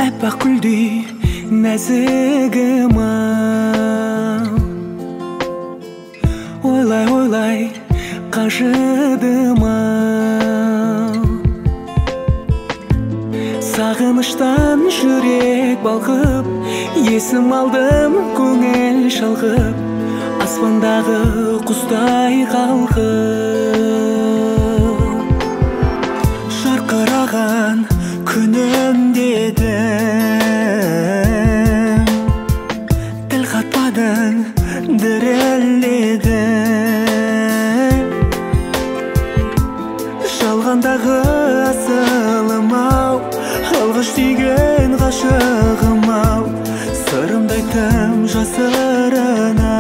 Әппақ гүлдей нәзігім ау, ойлай қажыдым ау. Сағыныштан жүрек балқып, есім алдым көңіл шалқып, аспандағы құстай қалқып. Жарқыраған күнім дедің, тіл қатпадың, дірілдедің. Жалғандағы асылым ау, алғаш сүйген ғашығым ау, сырымды айттым жасырына.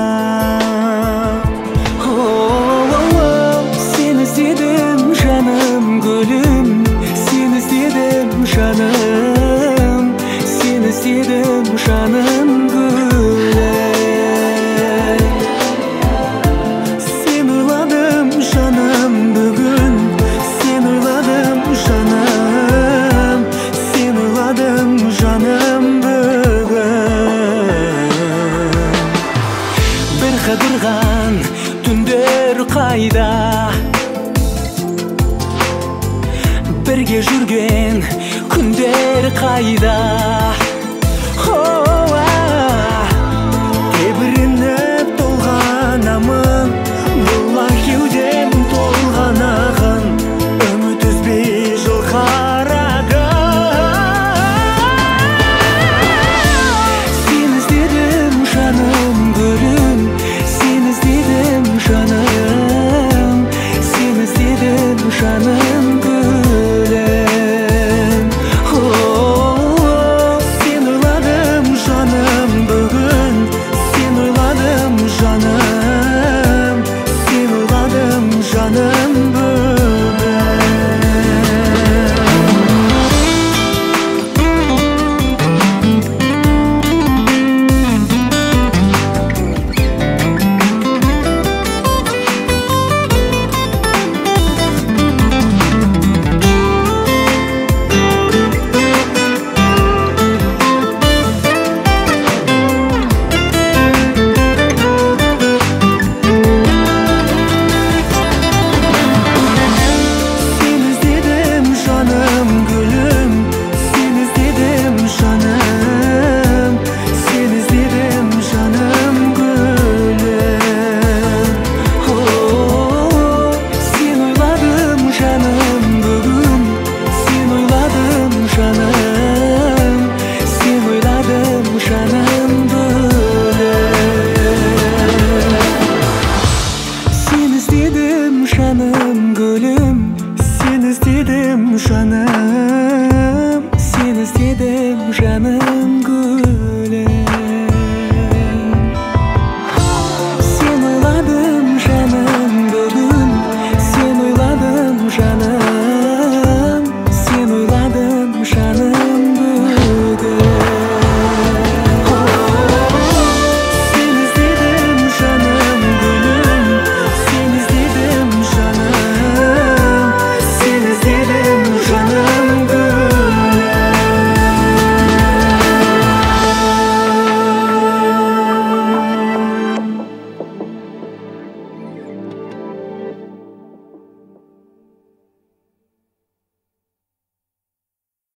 Сені іздедім жаным гүлім, сені іздедім жаным, сені іздедім жаным гүлім. Сені ойладым жаным бүгін, сені ойладым жаным, сені ойладым жаным бүгін. Бір қыдырған түндер қайда, бірге жүрген күндер қайда. Тебірініп толғанамын, бұла кеудем толған ағын, үміт үзбей жыл қарағым. Сені іздедім жаным гүлім, сені іздедім жаным, сені іздедім жаным гүлім. Сені ойладым жаным бүгін, сені ойладым жаным, сені ойладым жаным жаным, сені іздедім жаным.